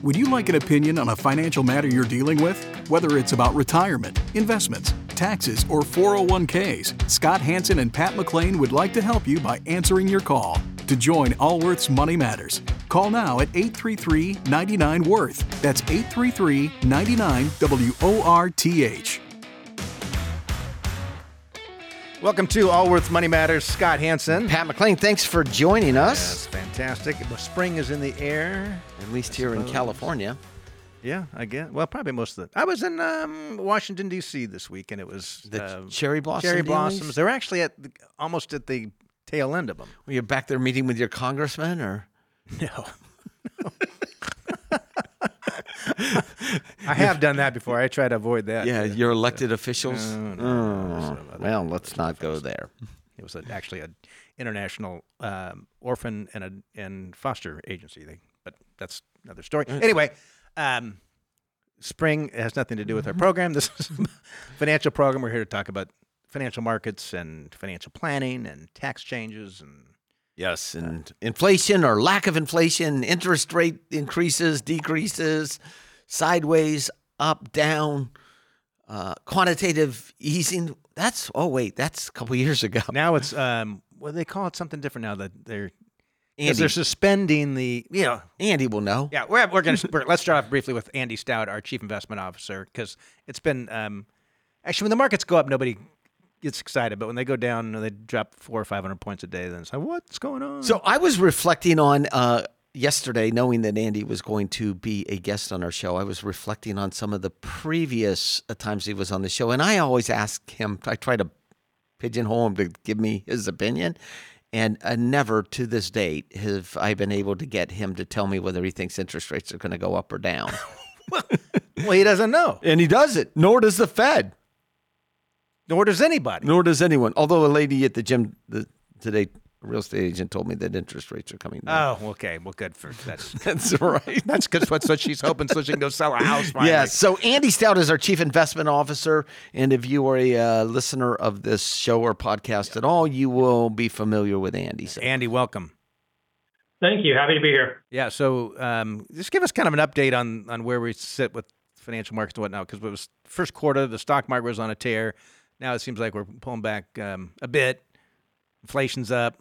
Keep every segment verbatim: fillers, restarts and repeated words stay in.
Would you like an opinion on a financial matter you're dealing with? Whether it's about retirement, investments, taxes, or four oh one k's, Scott Hanson and Pat McClain would like to help you by answering your call. To join Allworth's Money Matters, call now at eight three three, nine nine, W O R T H. That's eight three three, nine nine, W O R T H. Welcome to Allworth's Money Matters. Scott Hanson. Pat McClain, thanks for joining us. Yes, fantastic. Spring is in the air. At least here in California. Yeah, I guess. Well, probably most of the. I was in um, Washington, D C this week, and it was The uh, cherry blossom cherry dealings? blossoms. They're actually at the, almost at the tail end of them. Were you back there meeting with your congressman, or? No. I have done that before. I try to avoid that. Yeah, your elected officials? No, no, Oh, no, well, let's not go there. It was a, actually an international um, orphan and a and foster agency thing, but that's another story. Anyway, um, spring has nothing to do with our program. This is a financial program. We're here to talk about financial markets and financial planning and tax changes and Yes, and inflation or lack of inflation, interest rate increases, decreases, sideways, up, down, uh, quantitative easing. That's, oh, wait, that's a couple years ago. now it's um, well, they call it something different now that they're because Andy, they're suspending the you know Andy will know. yeah we're we're gonna we're, let's start off briefly with Andy Stout, our chief investment officer, because it's been um, actually when the markets go up, nobody gets excited, but when they go down, they drop four or five hundred points a day. Then it's like, what's going on? So I was reflecting on uh, yesterday, knowing that Andy was going to be a guest on our show. I was reflecting on some of the previous uh, times he was on the show, and I always ask him. I try to pigeonhole him to give me his opinion, and uh, never to this date have I been able to get him to tell me whether he thinks interest rates are going to go up or down. well, he doesn't know, And he doesn't. Nor does the Fed. nor does anybody. Nor does anyone. Although a lady at the gym the, today, a real estate agent, told me that interest rates are coming down. Oh, okay. Well, good for that's That's right. that's good. That's what she's hoping, so she can go sell a house. Finally. Yes. So Andy Stout is our chief investment officer, and if you are a uh, listener of this show or podcast at all, you will be familiar with Andy. So. Andy, welcome. Thank you. Happy to be here. Yeah. So, um, just give us kind of an update on on where we sit with financial markets and whatnot, because it was first quarter, the stock market was on a tear. Now it seems like we're pulling back um, a bit. Inflation's up.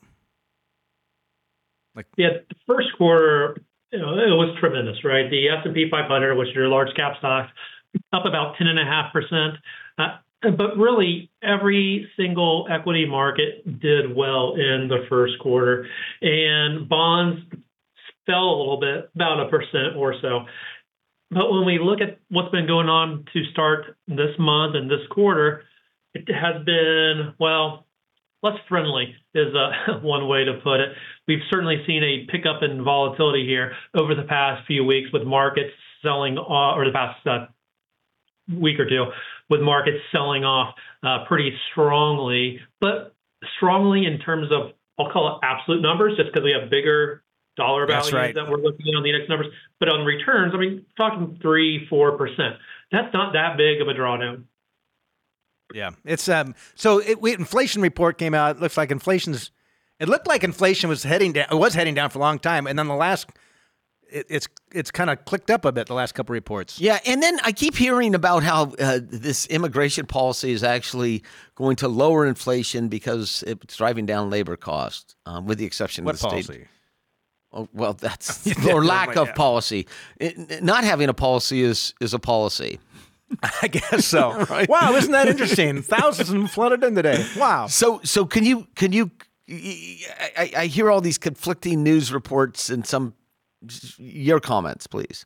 Like Yeah, the first quarter, you know, it was tremendous, right? The S and P five hundred, which are large cap stocks, up about ten point five percent. Uh, but really, every single equity market did well in the first quarter. And bonds fell a little bit, about a percent or so. But when we look at what's been going on to start this month and this quarter, it has been, well, less friendly is uh, one way to put it. We've certainly seen a pickup in volatility here over the past few weeks with markets selling off, or the past uh, week or two, with markets selling off uh, pretty strongly, but strongly in terms of, I'll call it absolute numbers, just because we have bigger dollar That's values right. that we're looking at on the index numbers. But on returns, I mean, talking three, four percent. That's not that big of a drawdown. Yeah, it's um. So it, we, inflation report came out. It looks like inflation's. It looked like inflation was heading down. It was heading down for a long time, and then the last, it, it's it's kind of clicked up a bit. The last couple reports. Yeah, and then I keep hearing about how uh, this immigration policy is actually going to lower inflation because it's driving down labor costs, um, with the exception What of the policy? state. Oh, well, that's Yeah, or lack yeah. of policy. It, not having a policy is is a policy. I guess so. Right. Wow, isn't that interesting? Thousands of them flooded in today. Wow. So, so can you can you? I, I hear all these conflicting news reports and some your comments, please.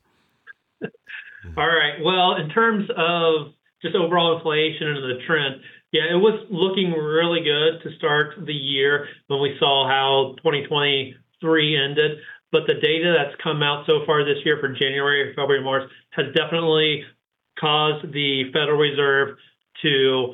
All right. Well, in terms of just overall inflation and the trend, yeah, it was looking really good to start the year when we saw how twenty twenty-three ended. But the data that's come out so far this year for January, February, March has definitely caused the Federal Reserve to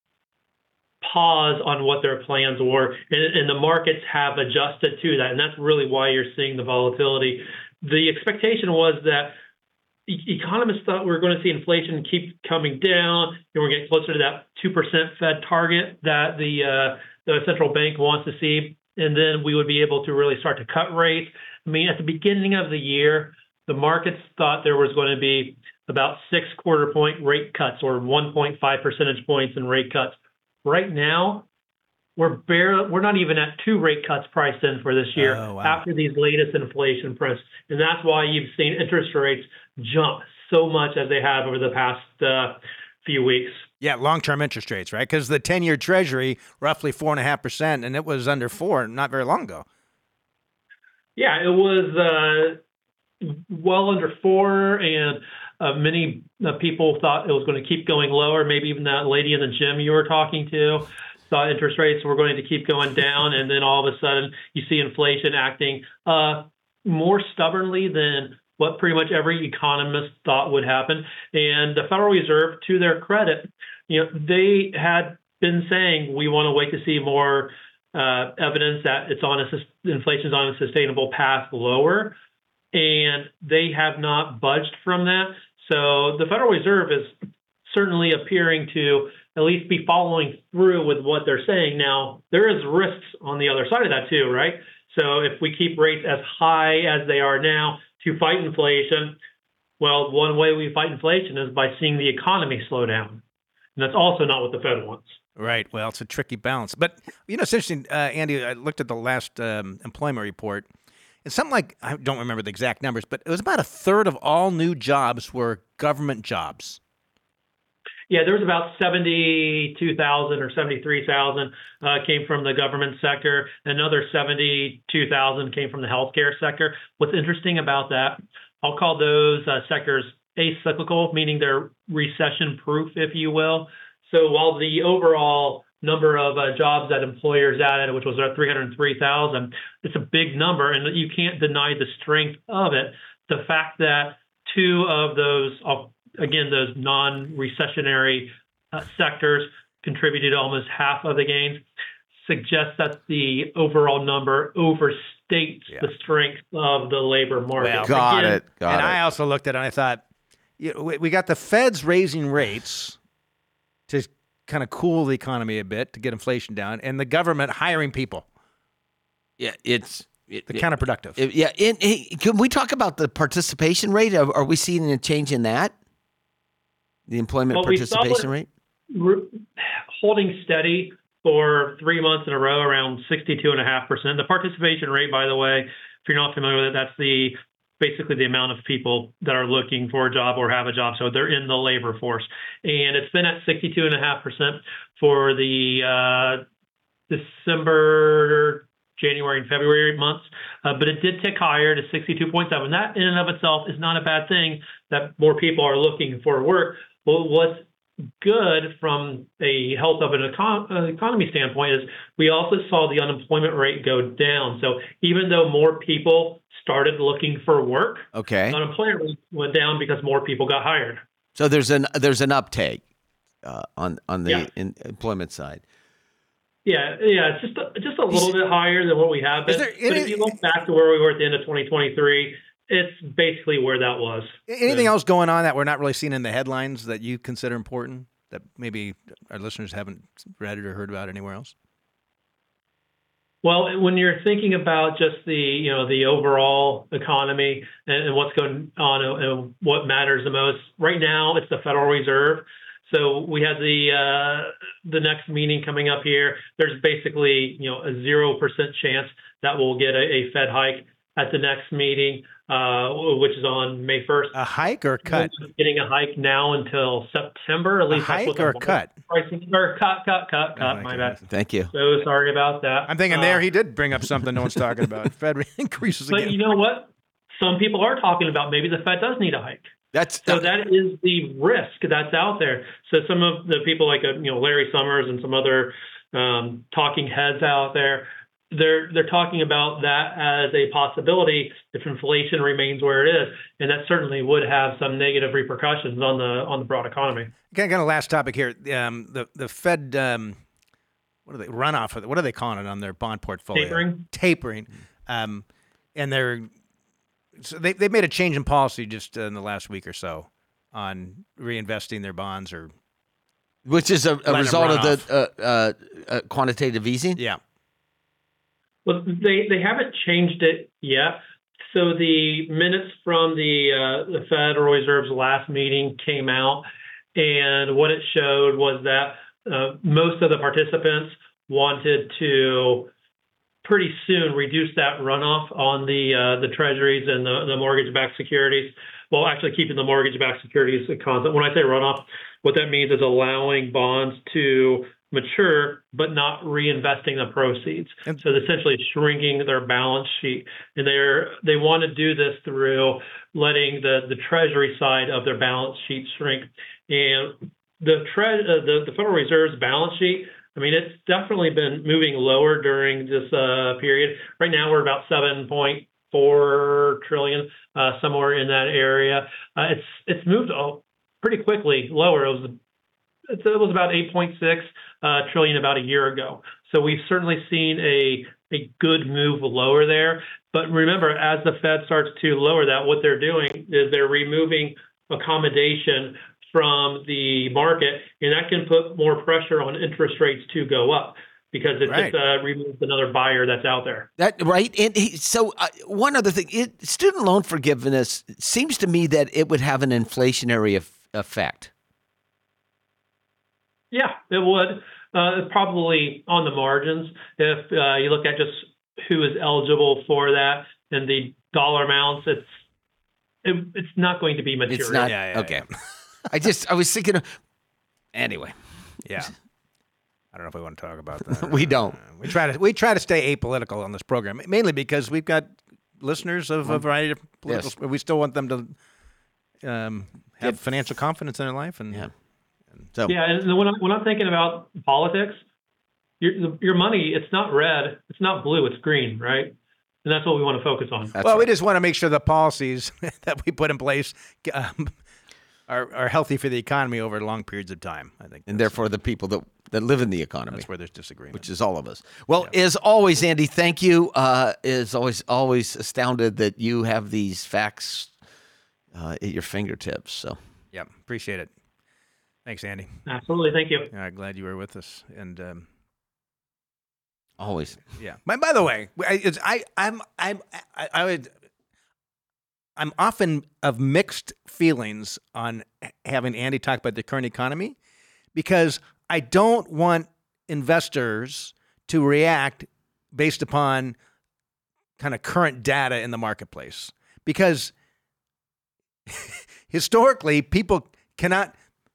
pause on what their plans were, and, and the markets have adjusted to that, and that's really why you're seeing the volatility. The expectation was that e- economists thought we were going to see inflation keep coming down, and we're getting closer to that two percent Fed target that the uh, the central bank wants to see, and then we would be able to really start to cut rates. I mean, at the beginning of the year, the markets thought there was going to be about six quarter point rate cuts or one point five percentage points in rate cuts. Right now, we're barely, we're not even at two rate cuts priced in for this year Oh, wow. after these latest inflation prints. And that's why you've seen interest rates jump so much as they have over the past uh, few weeks. Yeah, long-term interest rates, right? Because the ten-year Treasury, roughly four and a half percent, and it was under four not very long ago. Yeah, it was uh, well under four, and uh, many uh, people thought it was going to keep going lower. Maybe even that lady in the gym you were talking to thought interest rates were going to keep going down, and then all of a sudden you see inflation acting uh, more stubbornly than what pretty much every economist thought would happen. And the Federal Reserve, to their credit, you know, they had been saying we want to wait to see more uh, evidence that it's on a inflation's on a sustainable path lower, and they have not budged from that. So the Federal Reserve is certainly appearing to at least be following through with what they're saying. Now, there is risks on the other side of that too, right? So if we keep rates as high as they are now to fight inflation, well, one way we fight inflation is by seeing the economy slow down. And that's also not what the Fed wants. Right. Well, it's a tricky balance. But, you know, it's interesting, uh, Andy, I looked at the last um, employment report. It's something like, I don't remember the exact numbers, but it was about a third of all new jobs were government jobs. Yeah, there was about seventy-two thousand or seventy-three thousand uh, came from the government sector. Another seventy-two thousand came from the healthcare sector. What's interesting about that, I'll call those uh, sectors acyclical, meaning they're recession-proof, if you will. So while the overall number of uh, jobs that employers added, which was at three hundred three thousand, it's a big number, and you can't deny the strength of it. The fact that two of those, I'll again, those non-recessionary uh, sectors contributed almost half of the gains, suggests that the overall number overstates Yeah. the strength of the labor market. Well, Got Again, it. Got and it. I also looked at it and I thought, you know, we, we got the Feds raising rates to kind of cool the economy a bit, to get inflation down, and the government hiring people. yeah, it's it, The it- counterproductive. it- yeah. In, hey, can we talk about the participation rate? Are, are we seeing a change in that? The employment Well, we saw participation it- rate? re- holding steady for three months in a row around sixty-two point five percent. The participation rate, by the way, if you're not familiar with it, that's the basically the amount of people that are looking for a job or have a job. So they're in the labor force. And it's been at sixty-two point five percent for the uh, December, January, and February months. Uh, but it did tick higher to sixty-two point seven. That in and of itself is not a bad thing that more people are looking for work. Well, what's good from a health of an econ- uh, economy standpoint is we also saw the unemployment rate go down. So even though more people started looking for work, Okay. the unemployment rate went down because more people got hired. So there's an there's an uptake uh, on on the Yeah. in, employment side. Yeah, yeah, it's just a, just a little bit higher than what we have been. Is there But any- if you look back to where we were at the end of twenty twenty-three, it's basically where that was. Anything else going on that we're not really seeing in the headlines that you consider important that maybe our listeners haven't read or heard about anywhere else? Well, when you're thinking about just the you know the overall economy and, and what's going on and what matters the most right now, it's the Federal Reserve. So we have the uh, the next meeting coming up here. There's basically you know a zero percent chance that we'll get a, a Fed hike at the next meeting, uh, which is on May first. A hike or cut? Getting a hike now until September. At A least that's hike what the or market cut? pricing or cut, cut, cut, Oh, cut. my My goodness. bad. Thank you. So sorry about that. I'm thinking Uh, there he did bring up something no one's talking about. Fed increases But again. you know what? Some people are talking about maybe the Fed does need a hike. That's So that is the risk that's out there. So some of the people like uh, you know Larry Summers and some other um, talking heads out there, they're they're talking about that as a possibility if inflation remains where it is, and that certainly would have some negative repercussions on the on the broad economy. Kind of last topic here. Um, the the Fed, um, what are they runoff? What are they calling it on their bond portfolio? Tapering. Tapering, um, and they're so they they made a change in policy just uh, in the last week or so on reinvesting their bonds or which is a, a Let 'em result run of the uh, uh, uh, quantitative easing. yeah. Well, they they haven't changed it yet. So the minutes from the uh, the Federal Reserve's last meeting came out, and what it showed was that uh, most of the participants wanted to pretty soon reduce that runoff on the uh, the treasuries and the, the mortgage-backed securities. Well, actually keeping the mortgage-backed securities a constant. When I say runoff, what that means is allowing bonds to mature, but not reinvesting the proceeds. And so essentially shrinking their balance sheet. And they're, they want to do this through letting the, the treasury side of their balance sheet shrink. And the, tre- uh, the, the Federal Reserve's balance sheet, I mean, it's definitely been moving lower during this uh, period. Right now, we're about seven point four trillion, uh, somewhere in that area. Uh, it's it's moved oh, pretty quickly lower. It was it was about eight point six uh, trillion about a year ago. So we've certainly seen a a good move lower there. But remember, as the Fed starts to lower that, what they're doing is they're removing accommodation from the market, and that can put more pressure on interest rates to go up because it Right. just uh, removes another buyer that's out there. That right, and he, so uh, one other thing, it, student loan forgiveness it seems to me that it would have an inflationary ef- effect. Yeah, it would. Uh, probably on the margins. If uh, you look at just who is eligible for that and the dollar amounts, it's it, it's not going to be material. It's not Yeah, yeah, okay. yeah. I just I was thinking. Of, anyway, Yeah. I don't know if we want to talk about that. we don't. Uh, we try to we try to stay apolitical on this program, mainly because we've got listeners of a variety of political. Yes. We still want them to um, have Get- financial confidence in their life, and Yeah. So Yeah, and when I'm, when I'm thinking about politics, your your money, it's not red, it's not blue, it's green, right? And that's what we want to focus on. that's well, we right. just want to make sure the policies that we put in place um, are are healthy for the economy over long periods of time. I think, and that's- therefore the people that that live in the economy. that's where there's disagreement. Which is all of us. Well, as always, Andy, thank you. Uh, is always always astounded that you have these facts uh, at your fingertips. So yeah, appreciate it. Thanks, Andy. Absolutely, thank you. Uh, glad you were with us, and. Um, always, Yeah. By, by the way, I, it's, I, I'm, I'm, I, I would, I'm often of mixed feelings on having Andy talk about the current economy, because I don't want investors to react based upon kind of current data in the marketplace, because historically people cannot.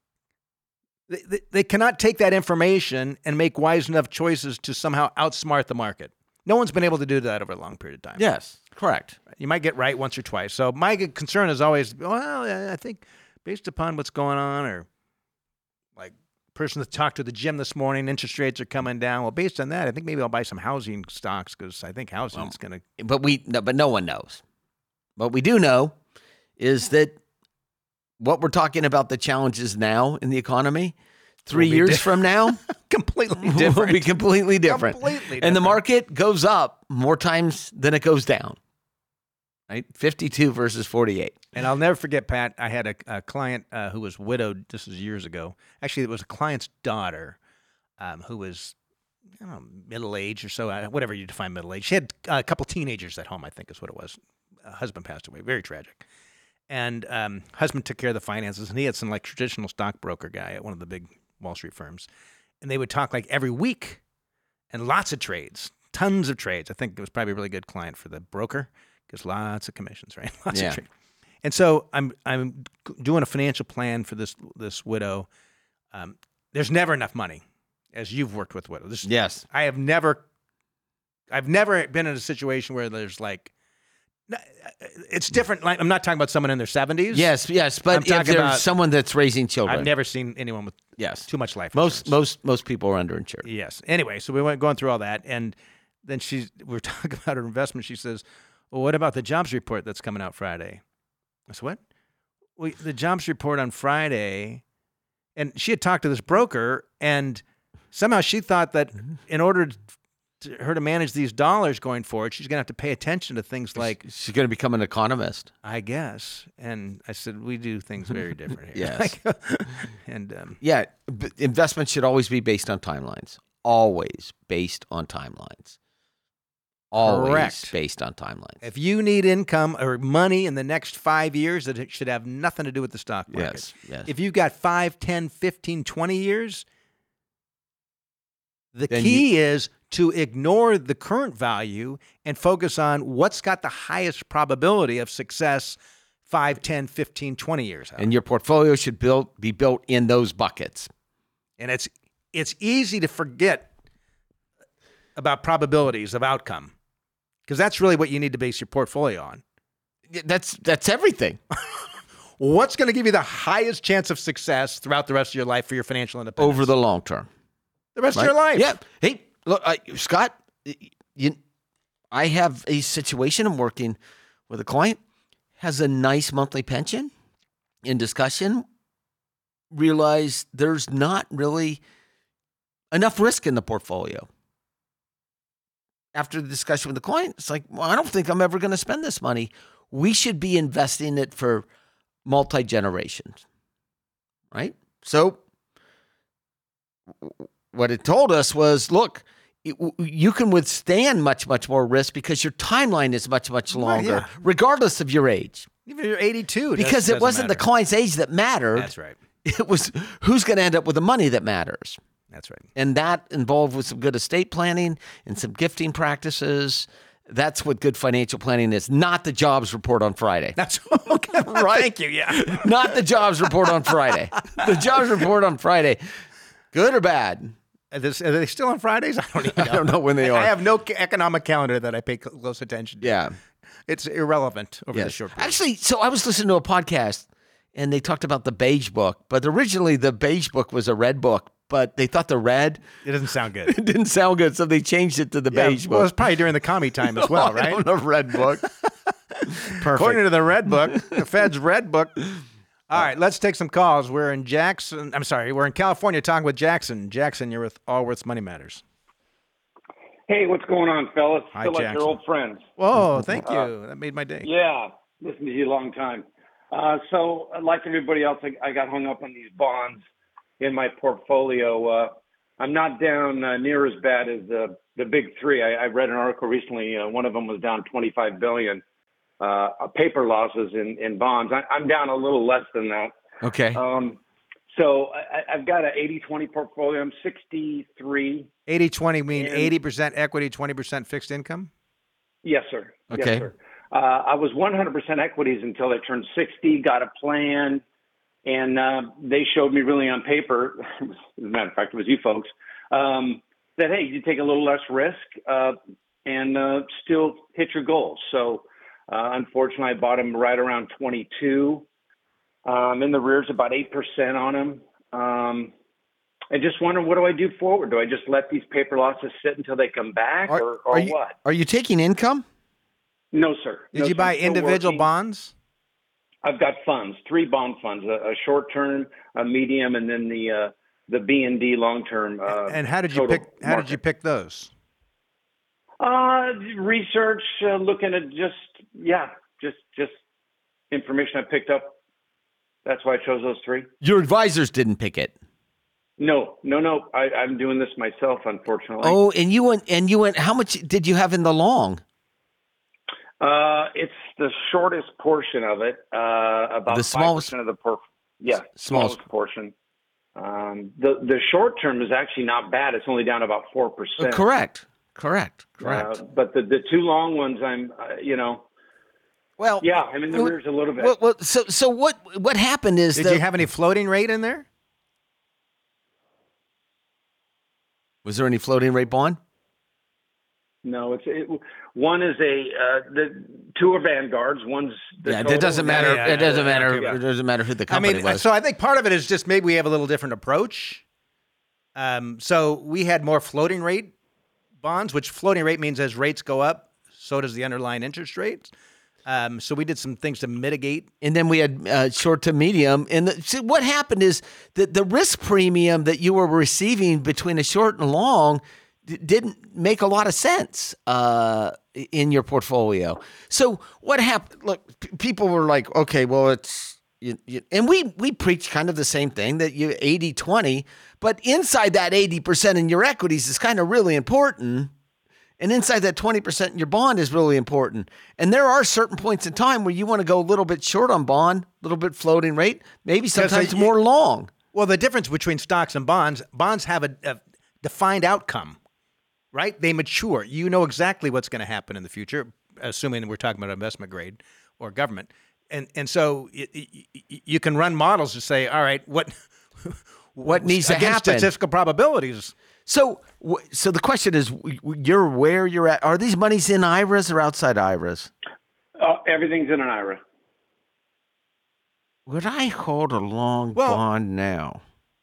They, they cannot take that information and make wise enough choices to somehow outsmart the market. No one's been able to do that over a long period of time. yes, correct. You might get right once or twice. So my concern is always, well, I think based upon what's going on, or like person that talked to the gym this morning, interest rates are coming down. Well, based on that, I think maybe I'll buy some housing stocks because I think housing is going to. But we, no, but no one knows. What we do know is that what we're talking about, the challenges now in the economy, three be years di- from now, completely will different. be completely different. Completely And the different. market goes up more times than it goes down. Right, fifty-two versus forty-eight. And I'll never forget, Pat, I had a, a client uh, who was widowed. This was years ago. Actually, it was a client's daughter um, who was, I don't know, middle-aged or so, uh, whatever you define middle-aged. She had uh, a couple teenagers at home, I think is what it was. Uh, husband passed away. Very tragic. And um, husband took care of the finances, and he had some like traditional stockbroker guy at one of the big Wall Street firms. And they would talk like every week, and lots of trades, tons of trades. I think it was probably a really good client for the broker because lots of commissions, right? Lots Yeah. of trades. And so I'm I'm doing a financial plan for this this widow. Um, there's never enough money, as you've worked with widows. This, Yes. I have never, I've never been in a situation where there's like, it's different. Like I'm not talking about someone in their seventies. Yes, yes, I'm but if talking there's about- someone that's raising children, I've never seen anyone with yes, too much life most insurance. most most people are underinsured. Yes. Anyway, so we went going through all that, and then she's we we're talking about her investment. She says, "Well, what about the jobs report that's coming out Friday?" I said, "What?" Well, the jobs report on Friday, and she had talked to this broker, and somehow she thought that in order to her to manage these dollars going forward, she's going to have to pay attention to things like, She's going to become an economist. I guess. And I said, we do things very different here. Yes. Like, and um, Yeah, b- investments should always be based on timelines. Always based on timelines. always Correct. based on timelines. If you need income or money in the next five years, that it should have nothing to do with the stock market. Yes, yes. If you've got five, ten, fifteen, twenty years, the Then key is to ignore the current value and focus on what's got the highest probability of success five, ten, fifteen, twenty years out. And your portfolio should build be built in those buckets. And it's it's easy to forget about probabilities of outcome because that's really what you need to base your portfolio on. That's that's everything. What's going to give you the highest chance of success throughout the rest of your life for your financial independence? Over the long term. The rest Right? of your life. Yeah. Hey, look, uh, Scott, you, I have a situation. I'm working with a client, has a nice monthly pension. In discussion, realize there's not really enough risk in the portfolio. After the discussion with the client, it's like, well, I don't think I'm ever going to spend this money. We should be investing it for multi-generations, right? So what it told us was, look, it, you can withstand much, much more risk because your timeline is much, much longer, yeah. regardless of your age. Even if you're eighty-two. Because it wasn't the client's age that mattered. That's right. It was who's going to end up with the money that matters. That's right. And that involved with some good estate planning and some gifting practices. That's what good financial planning is, not the jobs report on Friday. That's okay. Right. Thank you. Yeah. Not the jobs report on Friday. The jobs report on Friday, good or bad? Are, this, are they still on Fridays? I don't even know. I don't know when they are. I have no ca- economic calendar that I pay cl- close attention to. Yeah. It's irrelevant over Yes. the short period. Actually, so I was listening to a podcast, and they talked about the beige book. But originally, the beige book was a red book, but they thought the red It doesn't sound good. it didn't sound good, so they changed it to the Yeah, beige well, book. it's probably during the commie time as well, I right? don't know, red book. Perfect. According to the red book, the Fed's red book. All right, let's take some calls. We're in Jackson. I'm sorry, we're in California talking with Jackson. Jackson, you're with Allworth's Money Matters. Hey, what's going on, fellas? Hi, Feel like Jackson. your old friends. Whoa, thank you. That made my day. Yeah, listened to you a long time. Uh, so, like everybody else, I, I got hung up on these bonds in my portfolio. Uh, I'm not down uh, near as bad as the the big three. I, I read an article recently. Uh, one of them was down twenty-five billion dollars uh, paper losses in in bonds. I, I'm down a little less than that. Okay. Um, so I, I've got an eighty twenty portfolio. I'm sixty-three. eighty twenty mean And- eighty percent equity, twenty percent fixed income? Yes, sir. Okay. Yes, sir. Uh, I was one hundred percent equities until I turned sixty, got a plan, and uh, they showed me really on paper, as a matter of fact, it was you folks, um, that, hey, you take a little less risk uh, and uh, still hit your goals. So, uh, unfortunately, I bought them right around twenty-two. Um, in the rear's about eight percent on them. Um, I just wonder, what do I do forward? Do I just let these paper losses sit until they come back, Are, or, or are you, what? Are you taking income? No, sir. Did No, you sir. buy I'm still individual working. bonds? I've got funds, three bond funds: a, a short term, a medium, and then the uh, the B and D long term. Uh, And how did you total pick how did you market. pick those? Uh, research, uh, looking at just yeah, just just information I picked up. That's why I chose those three. Your advisors didn't pick it. No, no, no. I, I'm doing this myself, unfortunately. Oh, and you went and you went. How much did you have in the long? Uh, it's the shortest portion of it. Uh, about The smallest- five percent of the por- yeah, smallest- smallest portion. Um, the the short term is actually not bad. It's only down about four Uh, percent. correct. Correct. Correct. Uh, but the, the two long ones, I'm, uh, you know, well, yeah, I'm in the well, rears a little bit. Well, well, so so what what happened is Did the, you have any floating rate in there? was there any floating rate bond? no, it's it, one is a uh, the two are Vanguards. One's the Yeah, total, it doesn't and- matter. yeah, yeah, it doesn't yeah, matter. yeah. It doesn't matter who the I company mean, was. so I think part of it is just maybe we have a little different approach. Um, so we had more floating rate bonds, which floating rate means as rates go up, so does the underlying interest rates. Um, so we did some things to mitigate. And then we had uh, short to medium. And the, see, what happened is that the risk premium that you were receiving between a short and long d- didn't make a lot of sense uh, in your portfolio. So what happened? Look, p- people were like, okay, well, it's, you, you, and we, we preach kind of the same thing, that you eighty twenty, but inside that eighty percent in your equities is kind of really important. And inside that twenty percent in your bond is really important. And there are certain points in time where you want to go a little bit short on bond, a little bit floating rate, maybe sometimes you- more long. Well, the difference between stocks and bonds, bonds have a, a defined outcome, right? They mature. You know exactly what's going to happen in the future, assuming we're talking about investment grade or government. And and so it, it, you can run models to say, all right, what What needs to against happen? statistical probabilities. So, w- so the question is, w- w- you're where you're at. Are these monies in I R As or outside I R As? Uh, everything's in an I R A. Would I hold a long Well- bond now?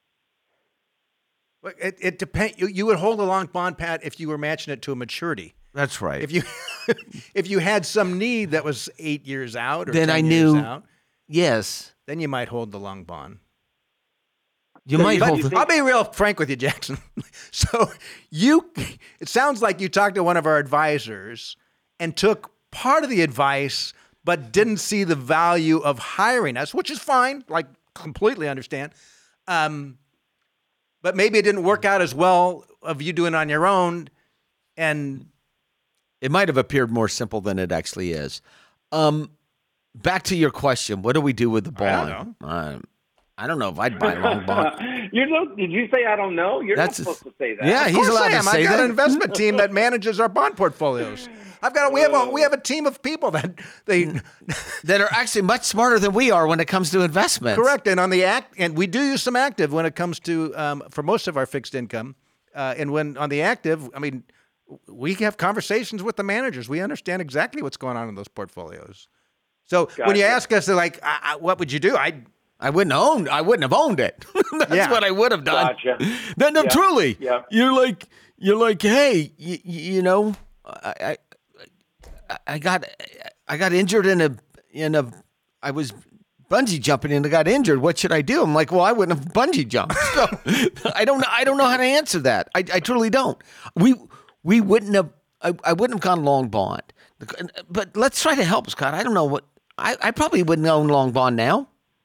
Well, It, it depends. You, you would hold a long bond, Pat, if you were matching it to a maturity. That's right. If you if you had some need that was eight years out or Then ten I years knew- out, yes, then you might hold the long bond. you So might you- hold. you The, I'll be real frank with you, Jackson. So you, it sounds like you talked to one of our advisors and took part of the advice, but didn't see the value of hiring us, which is fine. Like completely understand. Um, but maybe it didn't work out as well of you doing it on your own. And it might have appeared more simple than it actually is. Um, back to your question. What do we do with the I don't bond? Um, I don't know if I'd buy a long bond. you know, did you say I don't know? You're That's- not supposed to say that. Yeah, Of he's course allowed I to am. say I got that. an investment team that manages our bond portfolios. I've got a, we have a we have a team of people that they that are actually much smarter than we are when it comes to investments. correct and on the act and we do use some active when it comes to um, for most of our fixed income uh, and when on the active, I mean, we have conversations with the managers. We understand exactly what's going on in those portfolios. So when you Gotcha. ask us like, I, I, what would you do? I I wouldn't own. I wouldn't have owned it. That's Yeah. what I would have done. Gotcha. No, no, Yeah. truly. Yeah. You're like, you're like, hey, you, you know, I, I, I got, I got injured in a, in a, I was bungee jumping and I got injured. What should I do? I'm like, well, I wouldn't have bungee jumped. So I don't know. I don't know how to answer that. I, I truly don't. We, we wouldn't have. I, I wouldn't have gone long bond. But let's try to help, Scott. I don't know what. I, I probably wouldn't own long bond now.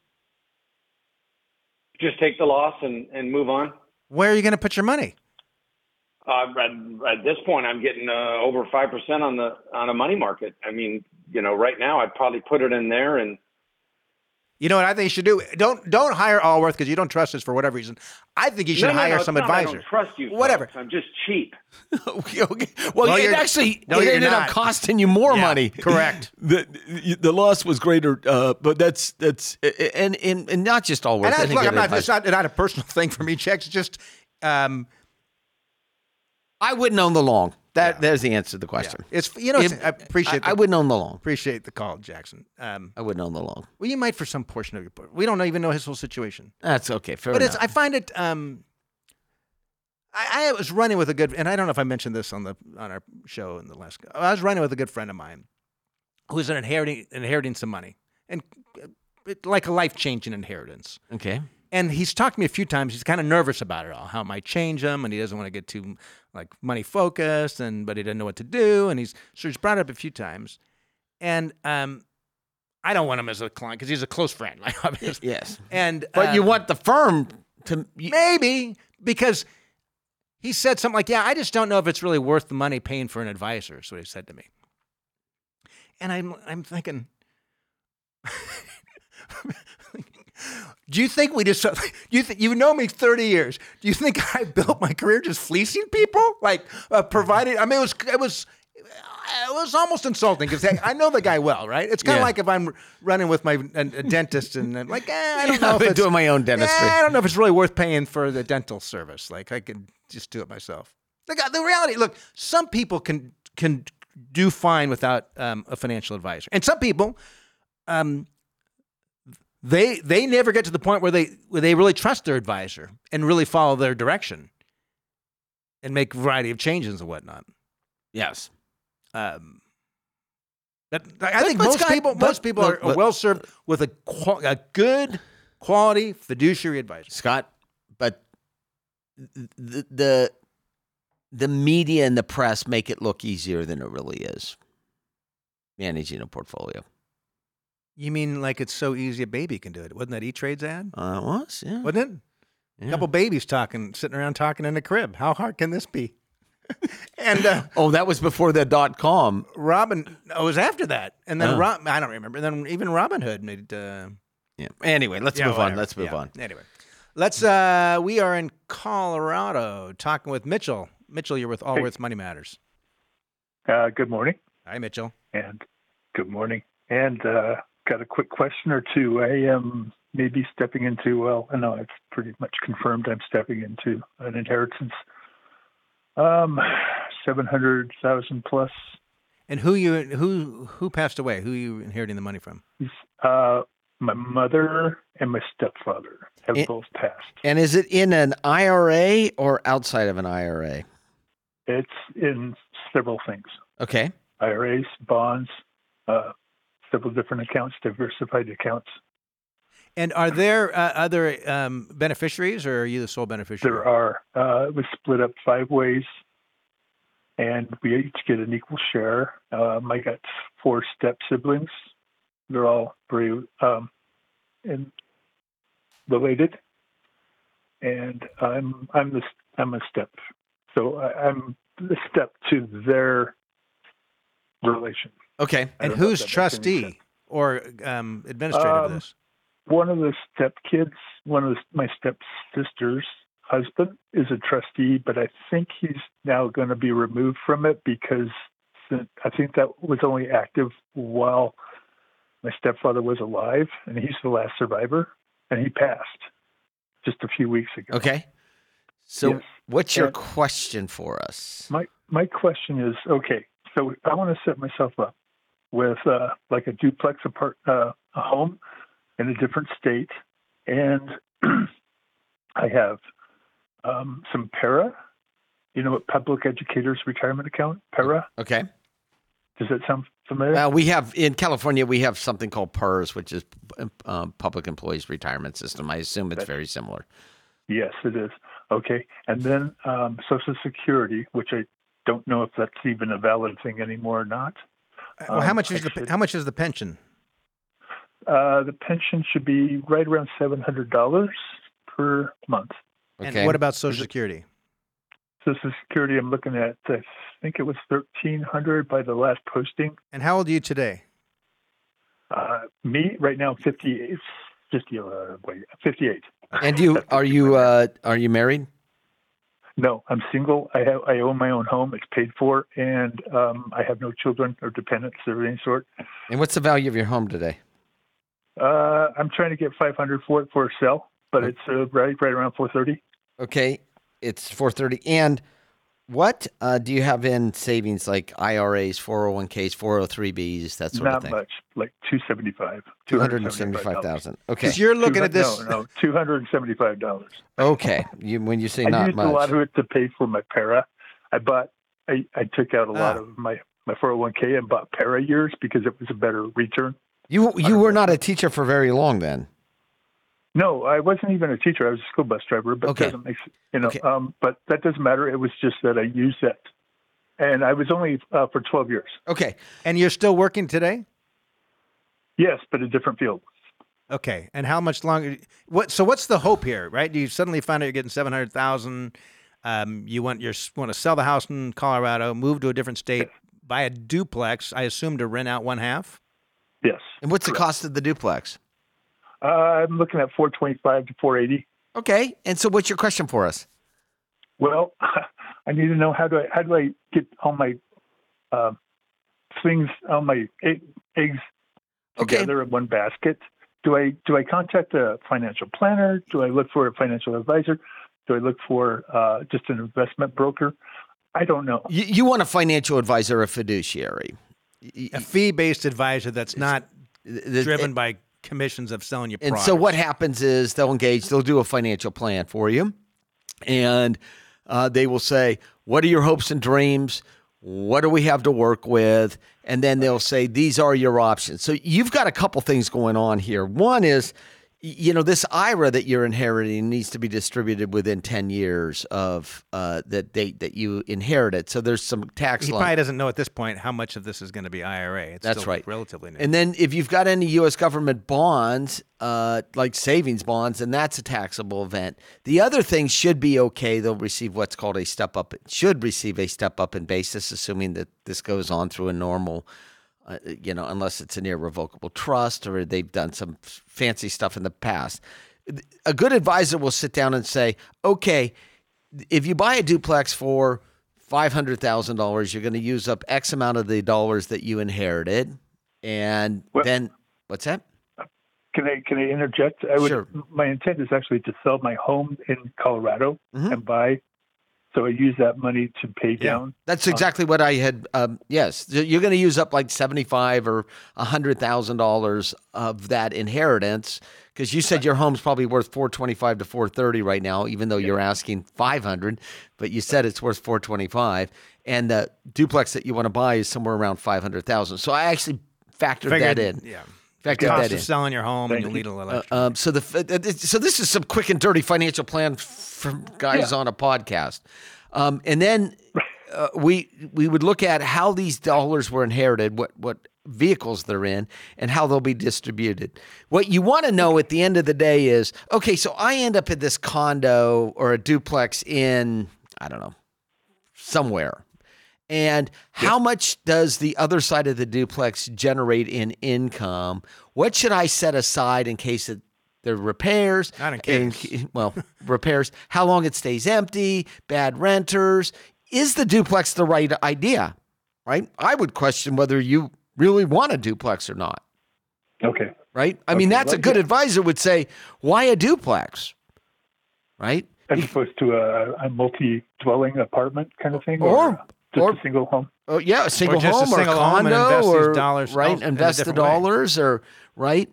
Just take the loss and, and move on. where are you going to put your money? Uh, at, at this point, I'm getting uh, over five percent on the on a money market. I mean, you know, right now I'd probably put it in there. And You know what I think you should do? Don't don't hire Allworth because you don't trust us for whatever reason. I think you should no, no, hire no, some it's not that I advisor. don't trust you. Whatever. folks. I'm just cheap. okay, okay. Well, Well, it you're- actually no, it you're ended not. up costing you more Yeah, money. correct. the the loss was greater, uh, but that's that's and and, and not just all worth. And I that's, think look, I'm it not, advice- it's not, not a personal thing for me, Checks. It's just um, I wouldn't own the long. That Yeah. there's the answer to the question. it's you know it's, If- I appreciate I, I the, wouldn't own the long. appreciate the call, Jackson. Um, I wouldn't own the long. well, you might for some portion of your port. We don't even know his whole situation. That's okay. Fair But enough. it's I find it. Um, I, I was running with a good, and I don't know if I mentioned this on the on our show in the last. I was running with a good friend of mine, who was inheriting inheriting some money, and it, like a life changing inheritance. okay. And he's talked to me a few times. He's kind of nervous about it all, how it might change him, and he doesn't want to get too like money focused, and but he doesn't know what to do. And he's so he's brought it up a few times, and um, I don't want him as a client because he's a close friend, like obviously. Yes. And But you um, want the firm to. You, Maybe because he said something like, "Yeah, I just don't know if it's really worth the money paying for an advisor." Is what he said to me, and I'm I'm thinking, do you think we just? Do you think you know me thirty years? Do you think I built my career just fleecing people, like uh, providing? I mean, it was it was. It was almost insulting because I know the guy well, right? It's kind of Yeah. like if I'm running with my a, a dentist and I'm like, eh, I don't know I've if been it's, doing my own dentistry. Eh, I don't know if it's really worth paying for the dental service. Like I could just do it myself. The, guy- the reality, look, some people can can do fine without um, a financial advisor, and some people, um, they they never get to the point where they where they really trust their advisor and really follow their direction, and make a variety of changes and whatnot. yes. Um, that, I think but most Scott, people but- most people are, but- are well served with a qua- a good quality fiduciary advisor. Scott, but the, the the media and the press make it look easier than it really is. Managing a portfolio. You mean like it's so easy a baby can do it? Wasn't that E-Trade's ad? Uh, it was, yeah. Wasn't it? Yeah. A couple babies talking, sitting around talking in a crib. How hard can this be? And uh, Oh, that was before the dot com. Robin, oh, it was after that. And then Oh. Rob, I don't remember. Then even Robin Hood made. Uh, Yeah. Anyway, let's yeah, move on. whatever. Let's move Yeah. on. Anyway, let's. Uh, we are in Colorado talking with Mitchell. Mitchell, you're with Allworth Money Matters. Uh, good morning, Hi, Mitchell. and good morning. And uh, got a quick question or two. I am maybe stepping into, well, I know it's pretty much confirmed I'm stepping into an inheritance. Um, seven hundred thousand plus. And who you who who passed away? Who you inheriting the money from? Uh, my mother and my stepfather have It- both passed. And is it in an I R A or outside of an I R A? It's in several things. Okay. I R As, bonds, uh, several different accounts, diversified accounts. And are there uh, other um, beneficiaries, or are you the sole beneficiary? There are. Uh, it was split up five ways, and we each get an equal share. Um, I got four step siblings. They're all very um, in, related, and I'm I'm the I'm a step. So I, I'm the step to their relation. Okay. I And don't know who's if that makes any sense. trustee or um, administrator of Um, this? One of the step kids, one of the, my step sisters' husband is a trustee, but I think he's now going to be removed from it because since, I think that was only active while my stepfather was alive, and he's the last survivor, and he passed just a few weeks ago. Okay. So Yes. what's your And- question for us? My my question is, okay, so I want to set myself up with uh, like a duplex apart, uh, a home in a different state, and I have um, some para. You know what Public Educators Retirement Account, para? Okay. Does that sound familiar? Uh, we have in California, we have something called P E R S, which is um, Public Employees Retirement System. I assume it's very similar. Yes, it is. Okay, and then um, Social Security, which I don't know if that's even a valid thing anymore or not. Well, how um, much is the actually- how much is the pension? Uh, the pension should be right around seven hundred dollars per month. Okay. And what about Social Security? Social Security, I'm looking at, I think it was thirteen hundred by the last posting. And how old are you today? Uh, me right now, fifty-eight, fifty, uh, wait, fifty-eight. And you are you uh, are you married? No, I'm single. I have I own my own home. It's paid for, and um, I have no children or dependents of any sort. And what's the value of your home today? Uh, I'm trying to get five hundred for it for a sale, but it's uh, right right around four thirty. Okay, it's four thirty. And what uh, do you have in savings like I R As, four oh one Ks, four oh three Bs, that sort Not of thing? much, like two seventy-five, Two hundred and seventy-five thousand. Okay. Because you're looking at this. No, no, two hundred and seventy-five dollars. Okay. You when you say I not used much. a lot of it to pay for my para. I bought, I, I took out a lot Ah. of my, my four oh one K and bought para years because it was a better return. You you were not a teacher for very long then. No, I wasn't even a teacher. I was a school bus driver, but Okay. it doesn't make s- you know. Okay. Um, but that doesn't matter. It was just that I used that, and I was only uh, for twelve years. Okay. And you're still working today? Yes, but a different field. Okay. And how much longer? What? So what's the hope here? Right? You suddenly find out you're getting seven hundred thousand. Um, you want your want to sell the house in Colorado, move to a different state, buy a duplex. I assume to rent out one half. Yes. And what's the cost of the duplex? Uh, I'm looking at four twenty-five to four eighty. Okay. And so what's your question for us? Well, I need to know how do I how do I get all my uh, things, all my egg, eggs Okay. together in one basket? Do I do I contact a financial planner? Do I look for a financial advisor? Do I look for uh, just an investment broker? I don't know. You, you want a financial advisor, a fiduciary. A fee-based advisor that's not The- driven by commissions of selling you And products. so what happens is they'll engage, they'll do a financial plan for you, and uh, they will say, what are your hopes and dreams? What do we have to work with? And then they'll say, these are your options. So you've got a couple things going on here. One is you know, this I R A that you're inheriting needs to be distributed within ten years of uh, the date that you inherited. So there's some tax He law. probably doesn't know at this point how much of this is going to be I R A. It's That's still right. relatively new. And then if you've got any U S government bonds, uh, like savings bonds, and that's a taxable event. The other things should be okay. They'll receive what's called a step up, should receive a step up in basis, assuming that this goes on through a normal, uh, you know, unless it's an irrevocable trust or they've done some fancy stuff in the past. A good advisor will sit down and say, okay, if you buy a duplex for five hundred thousand dollars, you're going to use up X amount of the dollars that you inherited. And Well- then, what's that? Can I can I interject? I would. Sure. My intent is actually to sell my home in Colorado Mhm. and buy. So I use that money to pay Yeah. down. That's exactly what I had. Um, yes, you're going to use up like seventy-five or a hundred thousand dollars of that inheritance because you said your home's probably worth four twenty-five to four thirty right now, even though you're asking five hundred. But you said it's worth four twenty-five, and the duplex that you want to buy is somewhere around five hundred thousand. So I actually factored Figured- that in. Yeah. Factored Cost that of in. selling your home, and Thank you'll you. need a little Uh, extra. um, so the uh, so this is some quick and dirty financial plan from guys on a podcast, um, and then uh, we we would look at how these dollars were inherited, what what vehicles they're in, and how they'll be distributed. What you want to know at the end of the day is, okay, so I end up in this condo or a duplex in I don't know somewhere. And how much does the other side of the duplex generate in income? What should I set aside in case it, there are repairs? Not in case. well, repairs. How long it stays empty? Bad renters. Is the duplex the right idea? Right? I would question whether you really want a duplex or not. Okay. Right? I mean, Okay, that's a well, good yeah. advisor would say, why a duplex? Right? As opposed to a, a multi-dwelling apartment kind of thing, Or- just or- a single home. Oh yeah, a single just a home or single home and condo invest these or dollars right, else- in a invest the different way. dollars or right.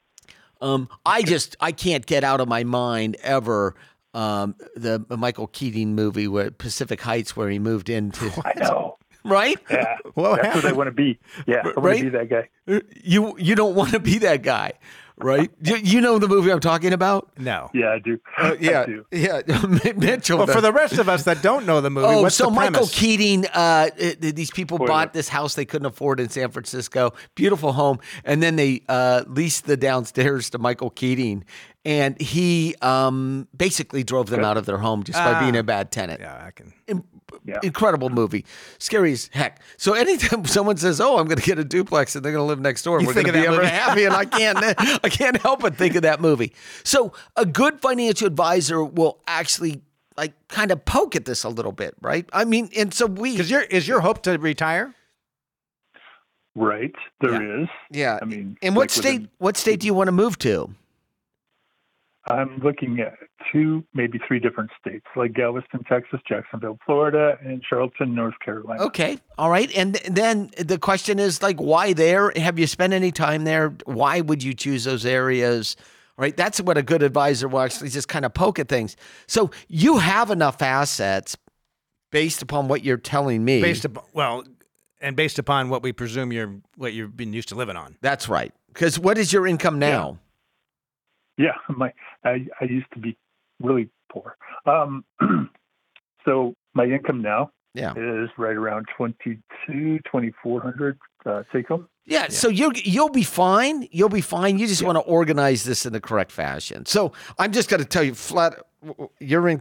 Um, I just I can't get out of my mind ever um, the Michael Keating movie where Pacific Heights where he moved into I know. right. Yeah. What That's happened? what I want to be. Yeah. I want Right? to be that guy. You you don't want to be that guy, right? you, you know the movie I'm talking about. No. Yeah, I do. Uh, yeah, I do. yeah. Mitchell. Well, the- for the rest of us that don't know the movie, Oh, what's so the Michael premise? Keating, uh, it- these people Spoiler. bought this house they couldn't afford in San Francisco, beautiful home, and then they uh, leased the downstairs to Michael Keating, and he um, basically drove them out of their home just by Ah. being a bad tenant. Yeah, I can. In- Yeah. Incredible movie, scary as heck. So anytime someone says, "Oh, I'm going to get a duplex and they're going to live next door," You we're going think to of be that ever movie. happy, and I can't, I can't help but think of that movie. So a good financial advisor will actually like kind of poke at this a little bit, right? I mean, and so we, Because your is your hope to retire? Right. There is. yeah. I mean, and what like state? within- What state do you want to move to? I'm looking at two, maybe three different states, like Galveston, Texas, Jacksonville, Florida, and Charleston, North Carolina. Okay, all right. And th- then the question is like, why there? Have you spent any time there? Why would you choose those areas? Right. That's what a good advisor will actually just kind of poke at things. So you have enough assets based upon what you're telling me. Based upon well, and based upon what we presume you're what you've been used to living on. That's right. Because what is your income now? Yeah, my I, I used to be really poor. Um, so my income now Yeah. is right around twenty-two, twenty-four hundred uh, take home. Yeah, so you you'll be fine. You'll be fine. You just want to organize this in the correct fashion. So I'm just going to tell you flat. You're in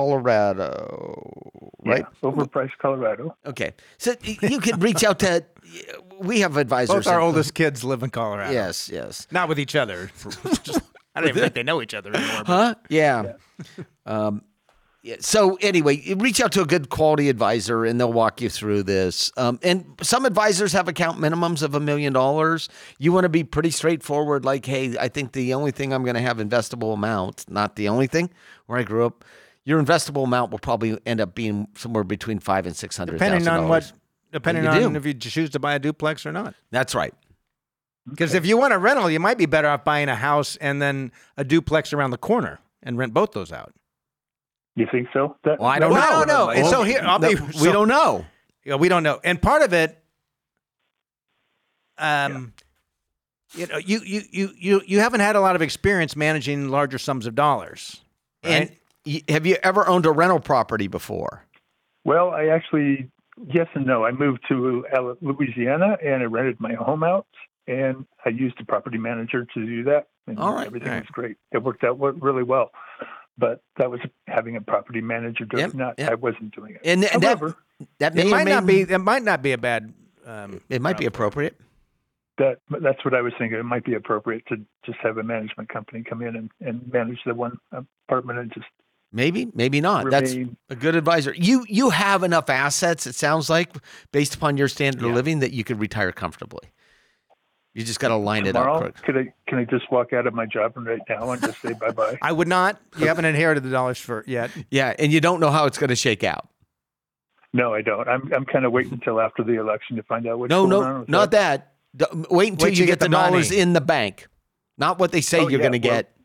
Colorado, right? Yeah, overpriced Colorado. Okay, so y- you can reach out to. We have advisors. Both our in- oldest kids live in Colorado. Yes, yes. Not with each other. I don't even think they know each other anymore. but- Huh? Yeah. Um, yeah. So anyway, you reach out to a good quality advisor, and they'll walk you through this. Um, and some advisors have account minimums of a million dollars. You want to be pretty straightforward, like, hey, I think the only thing I'm going to have investable amount, not the only thing. Where I grew up, your investable amount will probably end up being somewhere between five and six hundred thousand Depending on what, depending you on do. if you choose to buy a duplex or not. That's right. Because if you want a rental, you might be better off buying a house and then a duplex around the corner and rent both those out. You think so? That, Well, I don't that- know. No, no. And so here, I'll be. we so- don't know. Yeah, we don't know. And part of it, um, you know, you, you, you, you, you haven't had a lot of experience managing larger sums of dollars. Right? And y- have you ever owned a rental property before? Well, I actually, yes and no. I moved to L- Louisiana and I rented my home out, and I used a property manager to do that. And All right, everything all right. was great. It worked out w- really well. But that was having a property manager do Yep, it. Not, yep. I wasn't doing it. And th- However, that that may It or might may not be. It might not be a bad. Um, It might be route for you. appropriate. that that's what I was thinking. It might be appropriate to just have a management company come in and, and manage the one apartment and just Maybe, maybe not. That's remain. a good advisor. You you have enough assets, it sounds like, based upon your standard Yeah. of living, that you could retire comfortably. You just got to line it up. Tomorrow, Crook. could I can I just walk out of my job right now and just say bye bye? I would not. You haven't inherited the dollars for yet. Yeah, and you don't know how it's going to shake out. No, I don't. I'm I'm kind of waiting until after the election to find out what's No, going on no, with not that. D- Wait until Wait you till get the, dollars money. in the bank, not what they say Oh, you're yeah, going to well, get.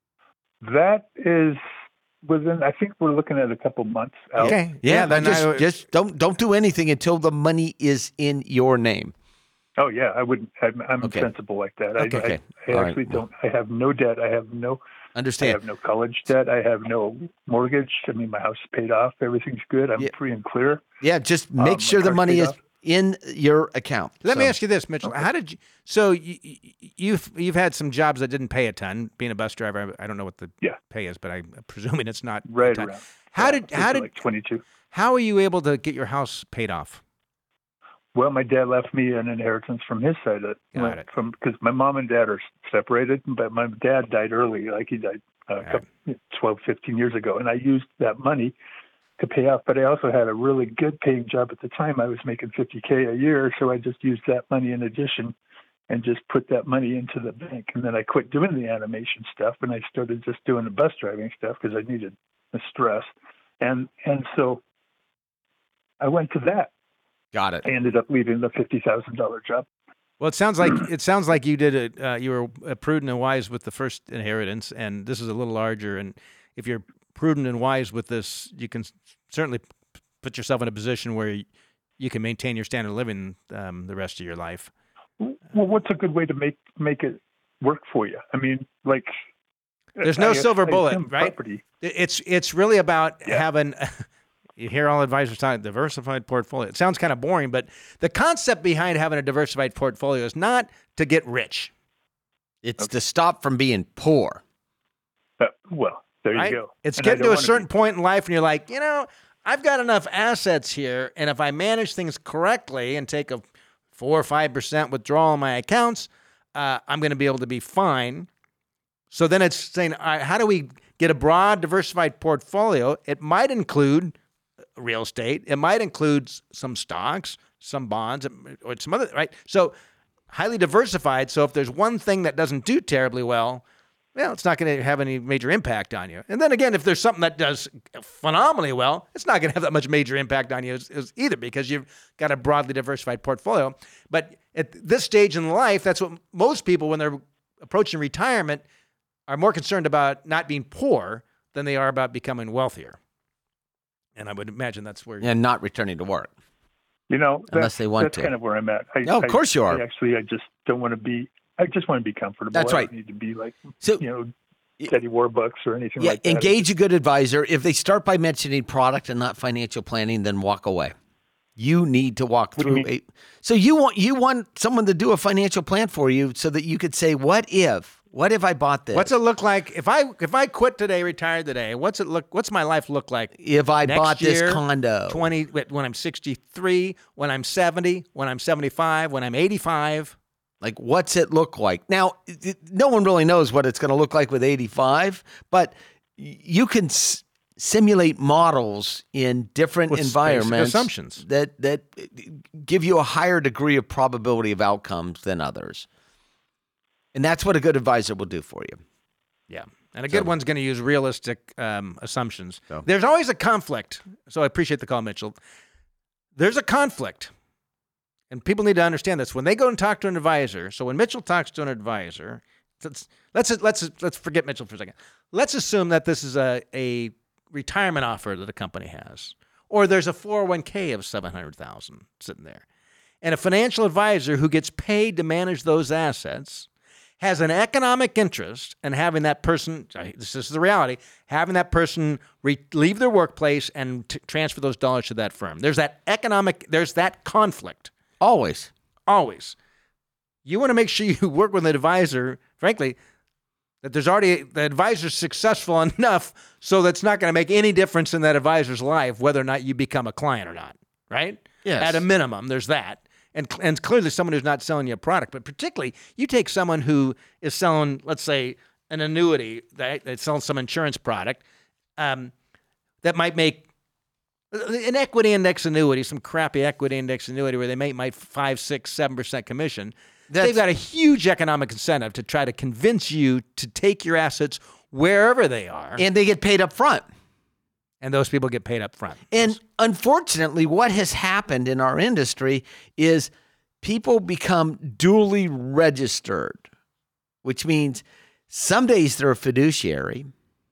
That is within. I think we're looking at a couple months out. Okay. Yeah, then just I, just don't don't do anything until the money is in your name. Oh yeah, I wouldn't. I'm, I'm Okay. sensible like that. Okay, I, okay. I, I All right. actually don't. I have no debt. I have no. I Understand? have no college debt. I have no mortgage. I mean, my house is paid off. Everything's good. I'm Yeah. free and clear. Yeah, just Um, make my sure the car's money paid is off. in your account. let me So- ask you this, Mitchell. How did you? So you, you- you've you've had some jobs that didn't pay a ton. Being a bus driver, I I don't know what the Yeah. pay is, but I'm presuming it's not a Right ton. around. How Yeah, did it's how did like twenty-two? how are you able to get your house paid off? Well, my dad left me an inheritance from his side of Got it. from because my mom and dad are separated, but my dad died early, like he died uh, Right. couple, twelve, fifteen years ago, and I used that money to pay off. But I also had a really good paying job at the time. I was making fifty K a year, so I just used that money in addition and just put that money into the bank. And then I quit doing the animation stuff, and I started just doing the bus driving stuff because I needed the stress. And and so I went to that. Got it. I ended up leaving the fifty thousand dollar job. Well, it sounds like it sounds like you did it. Uh, you were uh, prudent and wise with the first inheritance, and this is a little larger. And if you're prudent and wise with this, you can s- certainly p- put yourself in a position where y- you can maintain your standard of living um, the rest of your life. Well, what's a good way to make make it work for you? I mean, like There's no I- silver I bullet, assume right? Property. It- It's it's really about Yeah. having. You hear all advisors talking diversified portfolio. It sounds kind of boring, but the concept behind having a diversified portfolio is not to get rich. It's to stop from being poor. Uh, well, there Right? you go. It's And I getting don't to a wanna certain be- point in life, and you're like, you know, I've got enough assets here, and if I manage things correctly and take a four or five percent withdrawal in my accounts, uh, I'm going to be able to be fine. So then it's saying, all right, how do we get a broad, diversified portfolio? It might include real estate. It might include s- some stocks, some bonds, or some other, right? So highly diversified. So if there's one thing that doesn't do terribly well, well, it's not going to have any major impact on you. And then again, if there's something that does phenomenally well, it's not going to have that much major impact on you as, as either because you've got a broadly diversified portfolio. But at this stage in life, that's what most people, when they're approaching retirement, are more concerned about not being poor than they are about becoming wealthier. And I would imagine that's where And not returning to work. You know, Unless that's, they want that's to. kind of where I'm at. I, No, of I- course you are. I actually, I just don't want to be. I just want to be comfortable. That's I right. don't need to be like So you know, Teddy Warbucks or anything yeah, like that. engage a good advisor. If they start by mentioning product and not financial planning, then walk away. You need to walk What do you through a. So you want you want someone to do a financial plan for you so that you could say, "What if? What if I bought this? What's it look like if I if I quit today, retired today? What's it look? What's my life look like? if I next bought this year, condo?" Twenty when I'm sixty-three, when I'm seventy, when I'm seventy-five, when I'm eighty-five. Like, what's it look like? Now, it- it- no one really knows what it's going to look like with eighty-five, but y- you can s- simulate models in different With basic environments assumptions. that that give you a higher degree of probability of outcomes than others. And that's what a good advisor will do for you. Yeah. And a good So- one's going to use realistic um, assumptions. So- There's always a conflict. So I appreciate the call, Mitchell. There's a conflict. And people need to understand this. When they go and talk to an advisor, so when Mitchell talks to an advisor, let's let's let's, let's forget Mitchell for a second. Let's assume that this is a, a retirement offer that a company has. Or there's a four oh one k of seven hundred thousand dollars sitting there. And a financial advisor who gets paid to manage those assets has an economic interest in having that person, this is the reality, having that person re- leave their workplace and t- transfer those dollars to that firm. There's that economic, there's that conflict. Always. Always. You want to make sure you work with an advisor, frankly, that there's already, the advisor's successful enough so that's not going to make any difference in that advisor's life, whether or not you become a client or not, right? Yes. At a minimum, there's that. And, and clearly someone who's not selling you a product, but particularly you take someone who is selling, let's say, an annuity, that, that's selling some insurance product um, that might make an equity index annuity, some crappy equity index annuity where they make might five, six, seven percent commission. That's, they've got a huge economic incentive to try to convince you to take your assets wherever they are, and they get paid up front. And those people get paid up front. And unfortunately, what has happened in our industry is people become duly registered, which means some days they're a fiduciary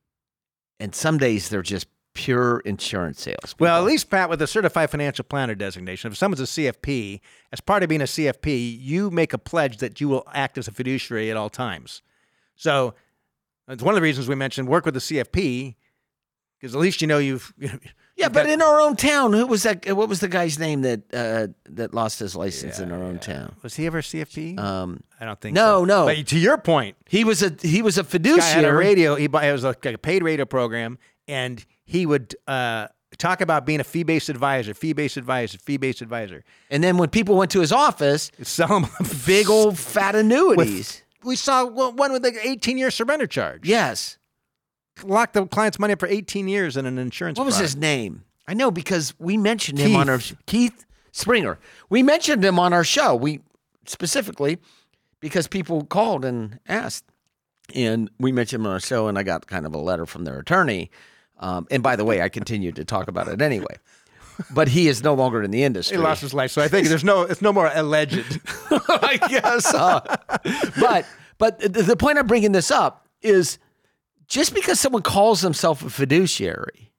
and some days they're just pure insurance sales. Well, at least, Pat, with a certified financial planner designation, if someone's a C F P, as part of being a C F P, you make a pledge that you will act as a fiduciary at all times. So it's one of the reasons we mentioned work with the C F P, because at least you know you've. You know, yeah, you've but got, in our own town, who was that? What was the guy's name that uh, that lost his license yeah, in our own yeah. town? Was he ever a C F P? Um, I don't think. no, so. no. But to your point, he was a he was a guy fiduciary. had a radio. He it was like a paid radio program, and he would uh, talk about being a fee-based advisor, fee-based advisor, fee-based advisor. And then when people went to his office, sell them big old fat annuities. With, we saw one with an eighteen-year surrender charge. Yes. Locked the client's money up for eighteen years in an insurance What was product. his name? I know because we mentioned Keith. him on our Keith Springer. We mentioned him on our show. We specifically because people called and asked, and we mentioned him on our show, and I got kind of a letter from their attorney. Um, and by the way, I continued to talk about it anyway. But he is no longer in the industry. He lost his life, so I think there's no it's no more alleged. I guess. Uh, but but the, the point I'm bringing this up is just because someone calls themselves a fiduciary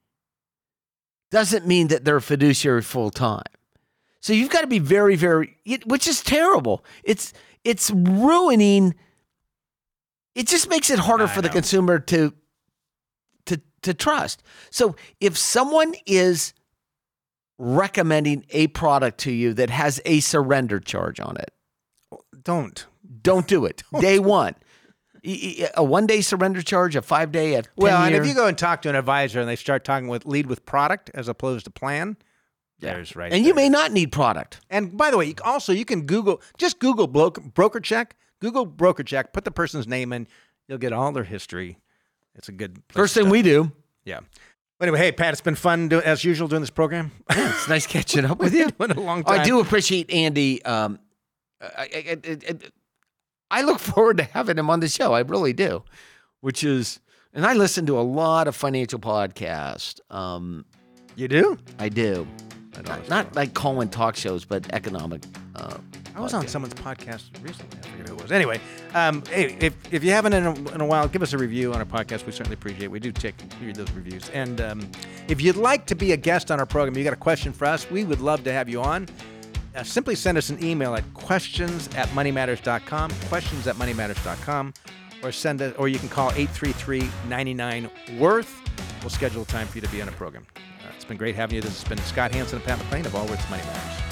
doesn't mean that they're a fiduciary full time. So you've got to be very, very, which is terrible. It's it's ruining. It just makes it harder I for the know. consumer to to to trust. So if someone is recommending a product to you that has a surrender charge on it, Don't. don't do it. Day one. A one-day surrender charge, a five-day, a ten-year. Well, and if you go and talk to an advisor and they start talking with lead with product as opposed to plan, Yeah. there's right. And you there. may not need product. And by the way, you, also you can Google, just Google blo- broker check, Google broker check, put the person's name in, you'll get all their history. It's a good place First to thing start. we do. Yeah. Anyway, hey, Pat, it's been fun do, as usual doing this program. Yeah, it's nice catching up with you. Been a long Oh, time. I do appreciate Andy. Um, I, I, I, I, I look forward to having him on the show. I really do. Which is, and I listen to a lot of financial podcasts. Um, You do? I do. I don't Not, not like call-in talk shows, but economic. Uh, I was on podcasts. someone's podcast recently. I forget who it was. Anyway, um, hey, if, if you haven't in a, in a while, give us a review on our podcast. We certainly appreciate it. We do check read those reviews. And um, if you'd like to be a guest on our program, you got a question for us, we would love to have you on. Uh, simply send us an email at questions at money matters dot com, questions at money matters dot com, or send it, or you can call eight three three, nine nine, worth. We'll schedule a time for you to be on a program. Uh, it's been great having you. This has been Scott Hansen and Pat McLean of Allworth Money Matters.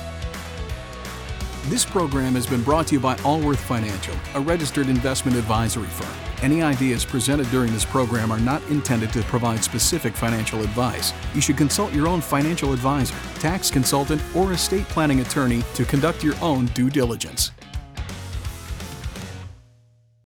This program has been brought to you by Allworth Financial, a registered investment advisory firm. Any ideas presented during this program are not intended to provide specific financial advice. You should consult your own financial advisor, tax consultant, or estate planning attorney to conduct your own due diligence.